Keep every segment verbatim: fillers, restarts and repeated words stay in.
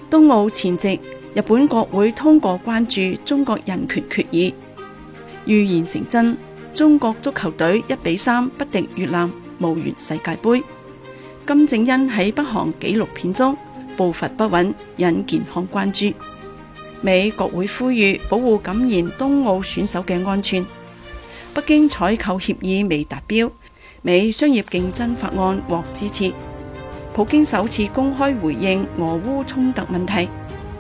東奧前夕，日本國會通過關注中國人權決議，預言成真，中國足球隊一比三不敵越南，無緣世界盃。金正恩喺北韓紀錄片中步伐不穩，引健康關注。美國會呼籲保護感染東奧選手嘅安全。北京採購協議未達標，美商業競爭法案獲支持。普京首次公開回應俄烏衝突問題。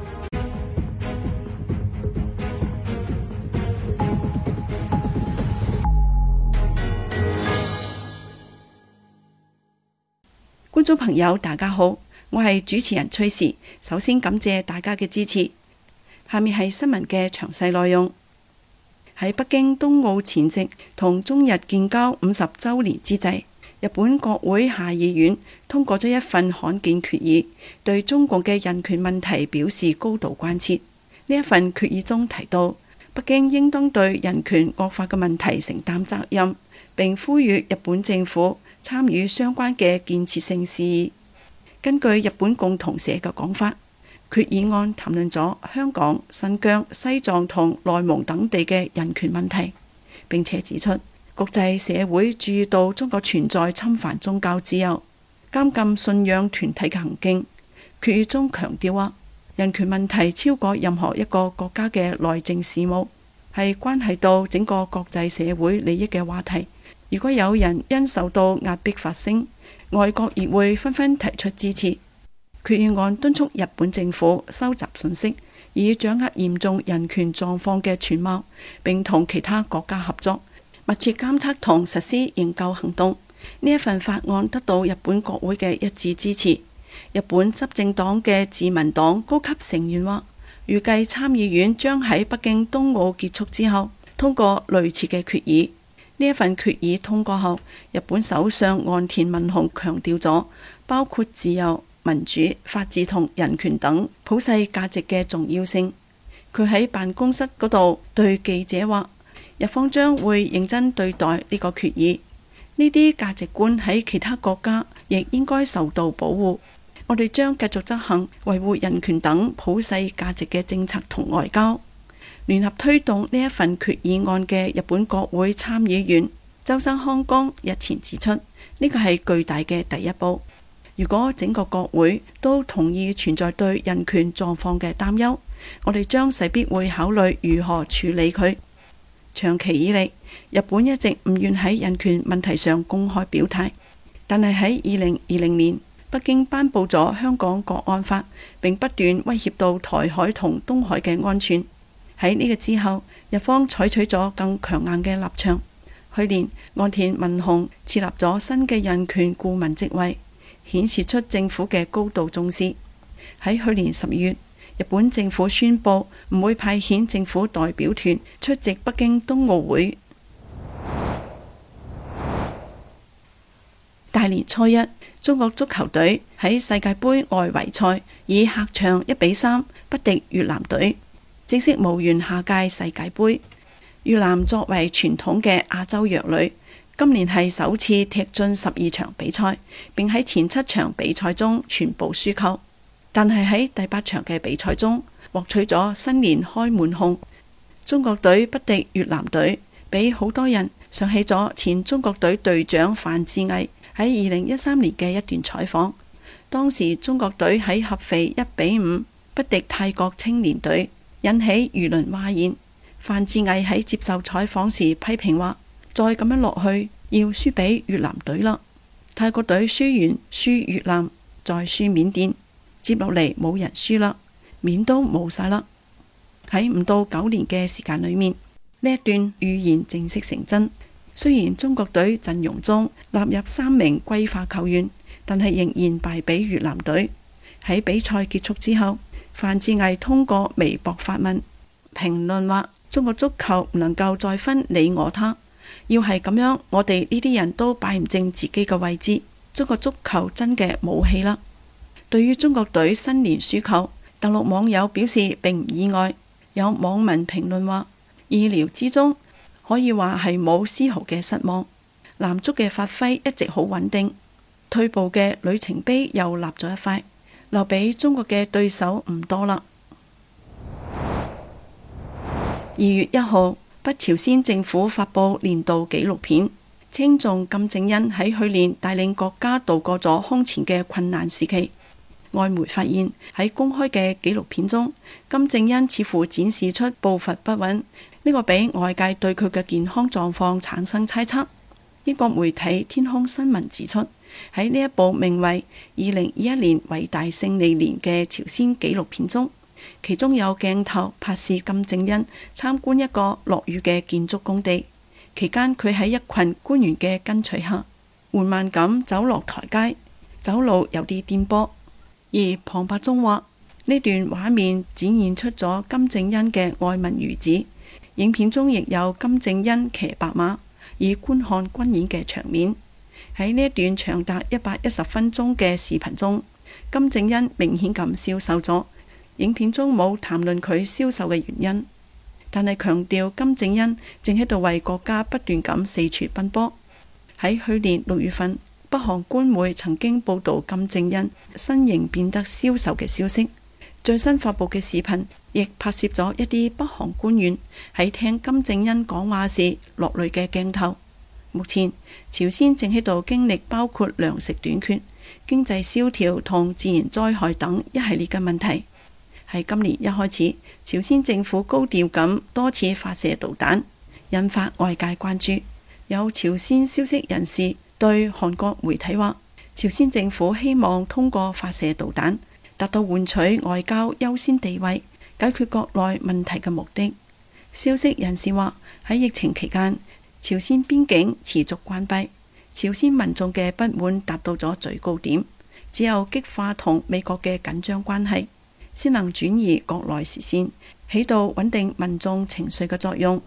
觀眾朋友大家好，我係主持人崔時，首先感謝大家嘅支持。下面係新聞嘅詳細內容。喺北京冬奧前夕同中日建交五十週年之際，日本國會下議院通過咗一份罕見決議，對中國嘅人權問題表示高度關切。呢一份決議中提到，北京應當對人權惡化嘅問題承擔責任，並呼籲日本政府參與相關嘅建設性事宜。根據日本共同社嘅講法，決議案談論咗香港、新疆、西藏同內蒙等地嘅人權問題，並且指出國際社會注意到中國存在侵犯宗教自由、監禁信仰團體嘅行徑。決議中強調話，人權問題超過任何一個國家嘅內政事務，係關係到整個國際社會利益嘅話題。如果有人因受到壓迫發聲，外國亦會紛紛提出支持。決議案敦促日本政府收集信息，以掌握嚴重人權狀況嘅全貌，並同其他國家合作，密切監測同實施營救行動。呢一份法案得到日本國會嘅一致支持。日本執政黨嘅自民黨高級成員話，預計參議院將喺北京冬奧結束之後通過類似嘅決議。呢一份決議通過後，日本首相岸田文雄強調咗包括自由、民主、法治同人權等普世價值嘅重要性。佢喺辦公室嗰度對記者話，日方將會認真對待呢個決議。呢啲價值觀喺其他國家亦應該受到保護。我哋將繼續執行維護人權等普世價值嘅政策同外交。聯合推動呢一份決議案嘅日本國會參議員周生康剛日前指出，呢個係巨大嘅第一步。如果整個國會都同意存在對人權狀況嘅擔憂，我哋將勢必會考慮如何處理佢。長期以嚟，日本一直唔願喺人權問題上公開表態，但係喺二零二零年，北京頒布咗香港國安法，並不斷威脅到台海同東海嘅安全。喺呢個之後，日方採取咗更強硬嘅立場。去年，岸田文雄設立咗新嘅人權顧問職位，顯示出政府嘅高度重視。喺去年十月，日本政府宣布唔會派遣政府代表團出席北京冬奧會。大年初一，中國足球隊喺世界盃外圍賽以客場一比三不敵越南隊，正式無緣下屆世界盃。越南作為傳統嘅亞洲弱旅，今年係首次踢進十二場比賽，並喺前七場比賽中全部輸球，但係喺第八場嘅比賽中獲取咗新年開門紅。中國隊不敵越南隊，俾好多人想起咗前中國隊隊長范志毅喺二零一三年嘅一段採訪。當時中國隊喺合肥一比五不敵泰國青年隊，引起輿論譁然。范志毅喺接受採訪時批評話，再咁樣落去要輸俾越南隊啦。泰國隊輸完輸越南，再輸緬甸，接落嚟冇人輸啦，面都冇晒啦。喺唔到九年嘅時間裏面，呢一段預言正式成真。雖然中國隊陣容中納入三名歸化球員，但係仍然敗俾越南隊。喺比賽結束之後，范志毅通過微博發文評論話，中國足球唔能夠再分你我他，要係咁樣，我哋呢啲人都擺唔正自己嘅位置。中國足球真嘅冇戲啦。對於中國隊新年輸球，大陸網友表示並唔意外。有網民評論話，意料之中，可以話係冇絲毫嘅失望。男足嘅發揮一直好穩定，退步嘅里程碑又立咗一塊。 留俾中國嘅對手唔多啦。二月一號，北朝鮮政府發佈年度紀錄片，稱頌金正恩喺去年帶領國家度過咗空前嘅困難時期。外媒發現喺公開嘅紀錄片中，金正恩似乎展示出步伐不穩，呢個俾外界對佢嘅健康狀況產生猜測。英國媒體天空新聞指出，喺呢一部名為《二零二一年偉大勝利年》嘅朝鮮紀錄片中，其中有鏡頭拍攝金正恩參觀一個落雨嘅建築工地，期間佢喺一群官員嘅跟隨下，緩慢咁走落台階，走路有啲顛簸。而旁白中話，呢段畫面展現出咗金正恩嘅愛民如子。影片中亦有金正恩騎白馬以觀看軍演嘅場面。喺呢一段長達一百一十分鐘嘅視頻中，金正恩明顯咁消瘦咗。影片中冇談論佢消瘦嘅原因，但係強調金正恩正喺度為國家不斷咁四處奔波。喺去年六月份，北韓官媒曾經報道金正恩身形變得消瘦嘅消息。最新發佈嘅視頻亦拍攝咗一啲北韓官員喺聽金正恩講話時落淚嘅鏡頭。目前朝鮮正喺度經歷包括糧食短缺、經濟蕭條同自然災害等一系列嘅問題。喺今年一開始，朝鮮政府高調咁多次發射導彈，引發外界關注。有朝鮮消息人士對韓國媒體話，朝鮮政府希望通過發射導彈達到換取外交優先地位、解決國內問題嘅目的。消息人士話，喺疫情期間，朝鮮邊境持續關閉，朝鮮民眾嘅不滿達到咗最高點，只有激化同美國嘅緊張關係，先能轉移國內視線，起到穩定民眾情緒嘅作用。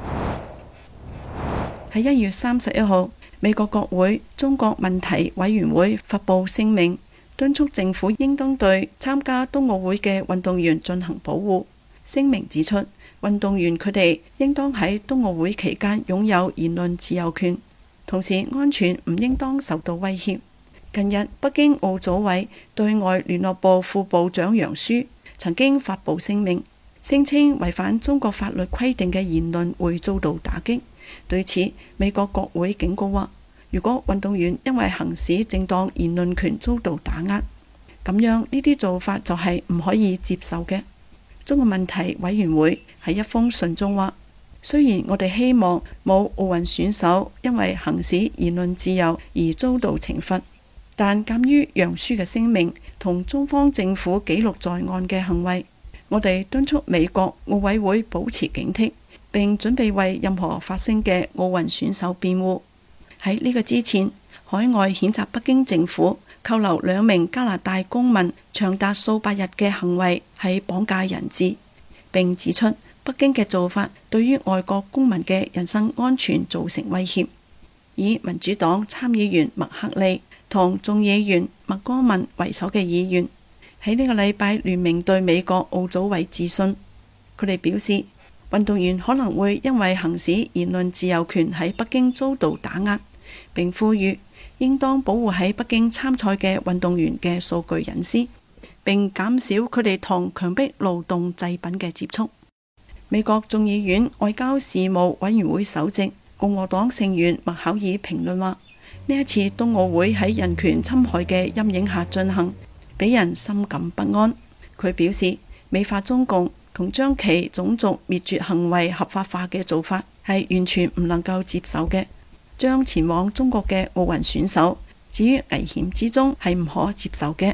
喺一月三十一號，美國國會中國問題委員會發佈聲明，敦促政府應當對參加冬奧會嘅運動員進行保護。聲明指出，運動員佢哋應當喺冬奧會期間擁有言論自由權，同時安全唔應當受到威脅。近日，北京奧組委對外聯絡部副部長楊舒曾經發佈聲明，聲稱違反中國法律規定嘅言論會遭到打擊。對此，美國國會警告話，如果運動員因為行使正當言論權遭到打壓，咁樣呢啲做法就係唔可以接受嘅。中國問題委員會喺一封信中話，雖然我哋希望冇奧運選手因為行使言論自由而遭到懲罰，但鑑於楊舒嘅聲明同中方政府記錄在案嘅行為，我哋敦促美國奧委會保持警惕，並準備為任何發聲嘅奧運選手辯護。喺呢個之前，海外譴責北京政府扣留兩名加拿大公民長達數百日嘅行為係綁架人質，並指出北京嘅做法對於外國公民嘅人身安全造成威脅。以民主黨參議員麥克利同眾議員麥戈文為首嘅議員喺呢個禮拜聯名對美國奧組委致信，佢哋表示，運動員可能會因為行使言論自由權喺北京遭到打壓，並呼籲應當保護喺北京參賽嘅運動員嘅數據隱私，並減少佢哋同強迫勞動製品嘅接觸。美國眾議院外交事務委員會首席共和黨成員麥考爾評論話，呢一次冬奧會喺人權侵害嘅陰影下進行，俾人深感不安。佢表示，美化中共同將其種族滅絕行為合法化嘅做法係完全唔能夠接受嘅，將前往中國嘅奧運選手置於危險之中係唔可接受嘅。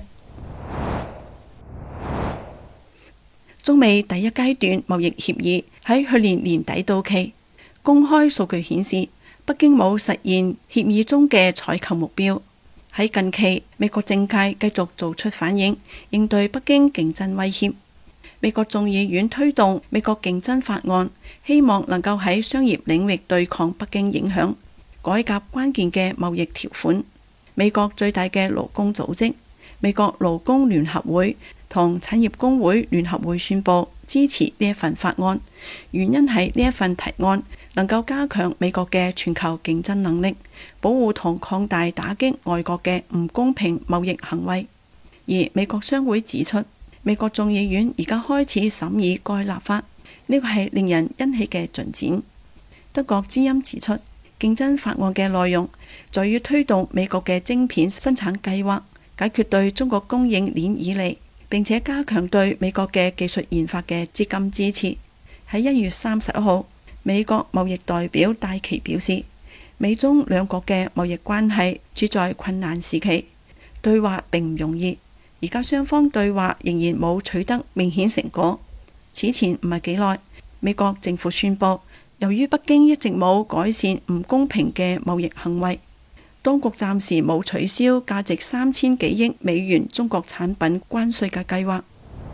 中美第一階段貿易協議喺去年年底到期，公開數據顯示，北京冇實現協議中嘅採購目標。喺近期，美國政界繼續做出反應，應對北京競爭威脅。美國眾議院推動美國競爭法案，希望能夠喺商業領域對抗北京影響，改革關鍵嘅貿易條款。美國最大嘅勞工組織美國勞工聯合會同產業工會聯合會宣布支持呢一份法案，原因係呢一份提案能夠加強美國嘅全球競爭能力，保護同擴大打擊外國嘅唔公平貿易行為。 而美國商會指出，美國眾議院而家開始審議該立法，呢個係令人欣喜嘅進展。德國之音指出，競爭法案嘅內容在於推動美國嘅晶片生產計劃，解決對中國供應鏈依賴，並且加強對美國嘅技術研發嘅資金支持。喺一月三十一號，美國貿易代表戴琪表示，美中兩國嘅貿易關係處在困難時期，對話並唔容易。而家雙方對話仍然冇取得明顯成果。此前唔係幾耐，美國政府宣布，由於北京一直冇改善唔公平嘅貿易行為，當局暫時冇取消價值三千幾億美元中國產品關稅嘅計劃。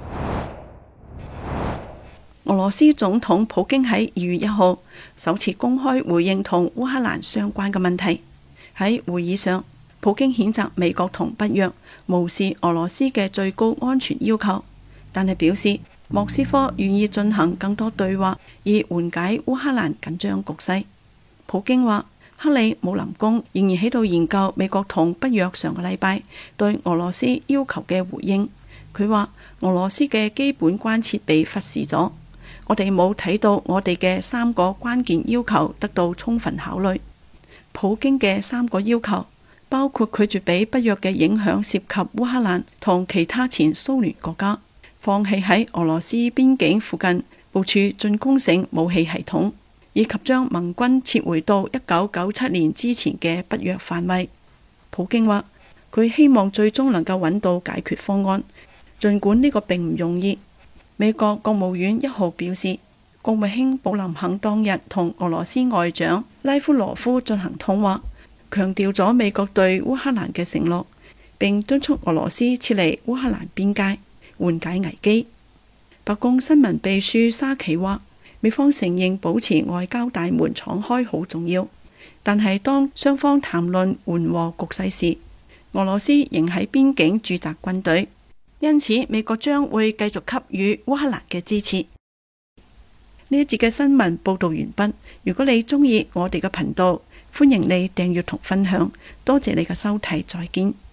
俄羅斯總統普京喺二月一號首次公開回應同烏克蘭相關嘅問題。喺會議上，普京譴責美國同北約無視俄羅斯嘅最高安全要求，但係表示莫斯科願意進行更多對話，以緩解烏克蘭緊張局勢。普京話，克里姆林宮仍然喺度研究美國同北約上個禮拜對俄羅斯要求嘅回應。佢話俄羅斯嘅基本關切被忽視咗，我哋冇睇到我哋嘅三個關鍵要求得到充分考慮。普京嘅三個要求包括拒絕俾北約嘅影響涉及烏克蘭同其他前蘇聯國家，放棄喺俄羅斯邊境附近部署進攻性武器系統，以及將盟軍撤回到一九九七年之前嘅北約範圍。普京話佢希望最終能夠揾到解決方案，儘管呢個並唔容易。美國國務院一號表示，國務卿布林肯當日同俄羅斯外長拉夫羅夫進行通話，強調咗美國對烏克蘭嘅承諾，並敦促俄羅斯撤離烏克蘭邊界，緩解危機。白宮新聞秘書沙奇話，美方承認保持外交大門敞開好重要，但係當雙方談論緩和局勢時，俄羅斯仍喺邊境駐紮軍隊，因此美國將會繼續給予烏克蘭嘅支持。呢一節嘅新聞報道完畢。如果你中意我哋嘅頻道，歡迎你訂閱同分享。多謝你嘅收睇，再見。